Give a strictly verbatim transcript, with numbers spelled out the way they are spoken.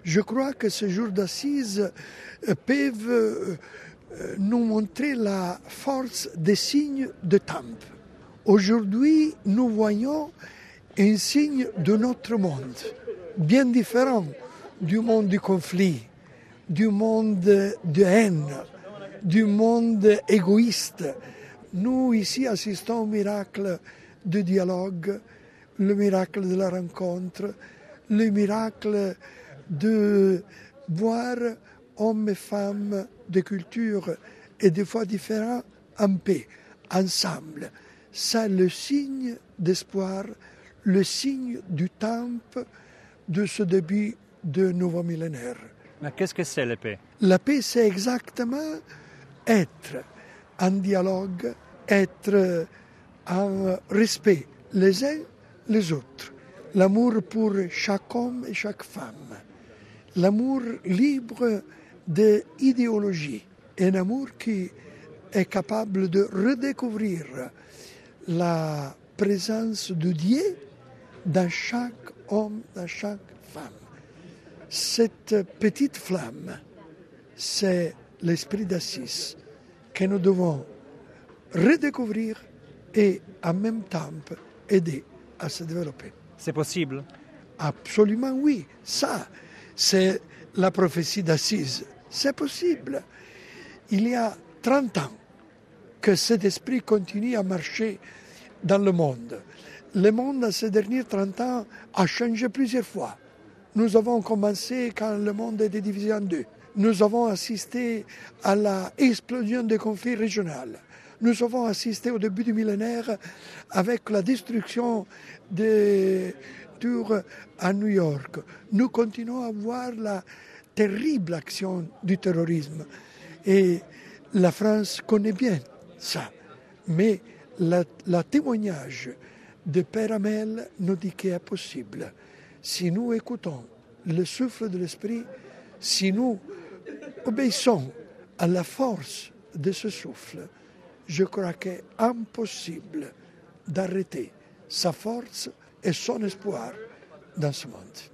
Je crois que ces jours d'assises peuvent nous montrer la force des signes de temps. Aujourd'hui, nous voyons un signe de notre monde, bien différent du monde du conflit, du monde de haine, du monde égoïste. Nous, ici, assistons au miracle du dialogue, le miracle de la rencontre, le miracle de voir hommes et femmes de cultures et de foi différentes en paix, ensemble. C'est le signe d'espoir, le signe du temps de ce début de nouveau millénaire. Mais qu'est-ce que c'est la paix? La paix, c'est exactement être en dialogue, être en respect les uns les autres. L'amour pour chaque homme et chaque femme. L'amour libre d'idéologie. Un amour qui est capable de redécouvrir la présence de Dieu dans chaque homme, dans chaque femme. Cette petite flamme, c'est l'esprit d'Assise que nous devons redécouvrir et en même temps aider à se développer. C'est possible? Absolument oui. Ça, c'est la prophétie d'Assise. C'est possible. Il y a trente ans que cet esprit continue à marcher dans le monde. Le monde, ces derniers trente ans, a changé plusieurs fois. Nous avons commencé quand le monde était divisé en deux. Nous avons assisté à l'explosion des conflits régionaux. Nous avons assisté au début du millénaire avec la destruction des tours à New York. Nous continuons à voir la terrible action du terrorisme. Et la France connaît bien ça. Mais le témoignage de Père Hamel nous dit qu'il est possible. Si nous écoutons le souffle de l'esprit, si nous obéissons à la force de ce souffle, je crois qu'il est impossible d'arrêter sa force et son espoir dans ce monde.